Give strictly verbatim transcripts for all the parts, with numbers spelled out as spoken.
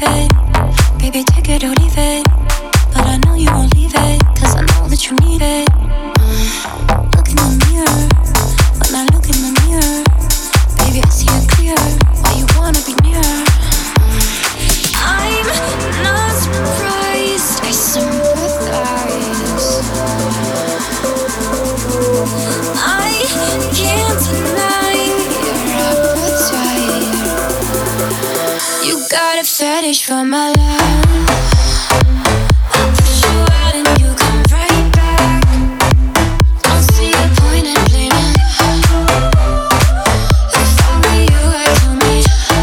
it. Baby, take it or leave it. But I know you won't leave it, cause I know that you need it. uh, Look in the mirror. When I look in the mirror, baby, I see it clear. Why you wanna be near? I'm not surprised, I sympathize. I can't deny your appetite. You got a fetish for my love. I'll push you out and you come right back. Don't see a point in blaming. If I were you, I'd tell me.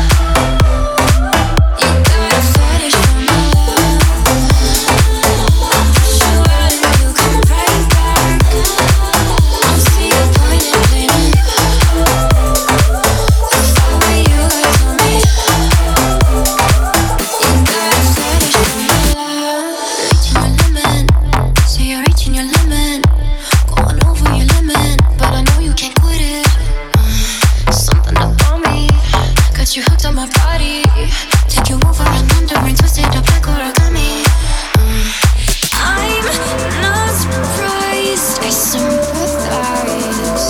You got a fetish for my love. I'll push you out and you come right back. Don't see a point in blaming. If I were you, I'd tell me. You got a fetish for my love. Reaching your limit, so you're reaching your limit. Going over your limit, but I know you can't quit it. uh, Something about me got you hooked on my body. Take you over and under and twist it up like origami. uh, I'm not surprised, I sympathize.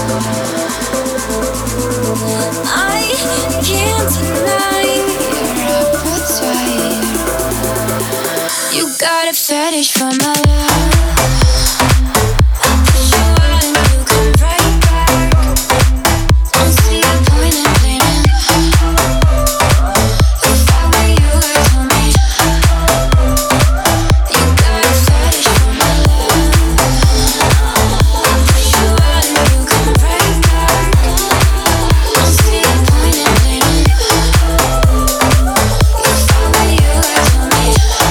I can't deny your appetite. You got a fetish for my love. I'll push you out and you come right back. Don't see a point in blaming. If I were you, I'd tell me. You got a fetish for my love. I'll push you out and you come right back. Don't see a point in blaming. If I were you, I'd tell me.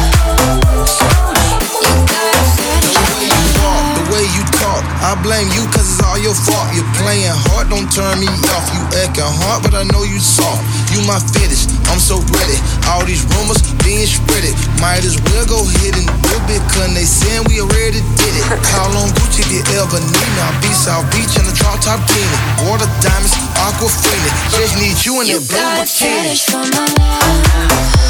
You got a fetish for my love. The way you talk, I blame you cause it's all your fault. You're playing hard, don't turn me off. You acting hard, but I know you soft. You my fetish, I'm so ready. All these rumors being spreaded. Might as well go ahead and do it, cause they saying we already did it. Call on Gucci, the El Veneno. Beach, South Beach, and the drop top teeny. Water diamonds, aquafina. Just need you in You that blue got a bikini. fetish for my love.